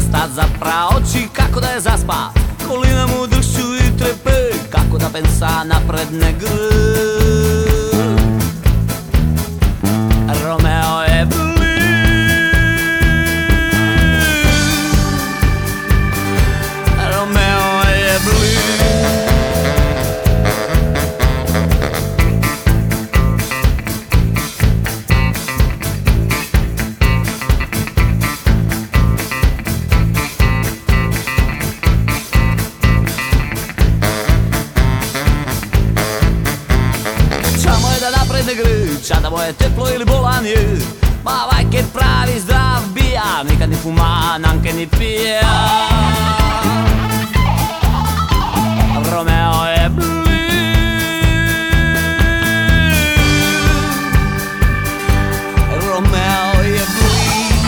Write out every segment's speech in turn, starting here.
stat zapra oči kako da je zaspa, kolina mu dršću i trepe, kako da pensa napred ne gre. Romeo je bliž, Romeo je bliž. Ne gre, ča da mu je teplo ili bolan je, ma vajke pravi zdrav bija, nikad ni fuma, nanke ni pija. Romeo je bliž, Romeo je bliž.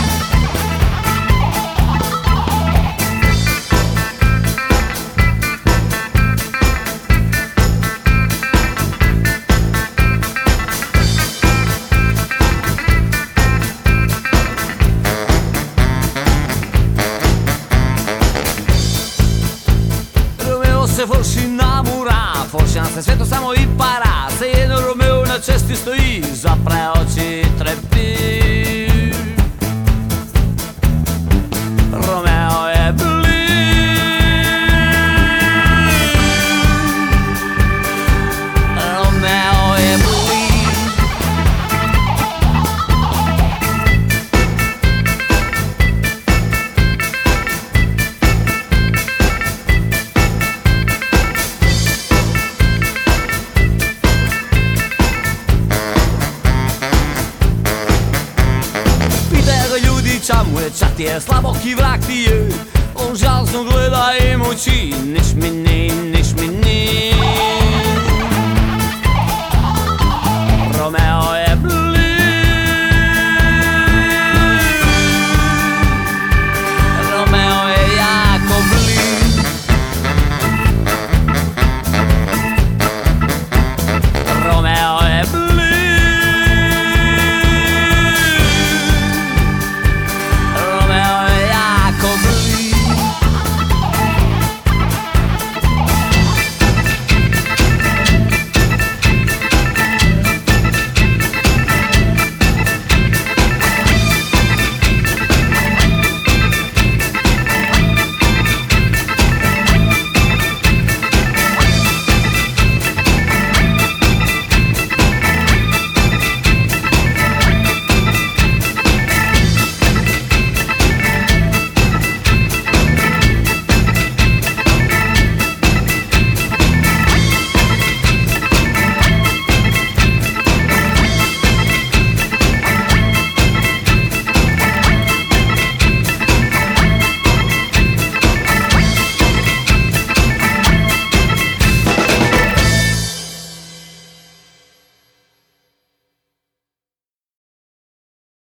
Se forši namura, forši na se svetu samo i para, se jedno Romeo na cesti stoji, zapre oči trepi. Romeo je bliž, Romeo je bliž. Ča mu je, ča ti je, slaboki vrak ti je, on žalostno gleda i muči, nič mi ni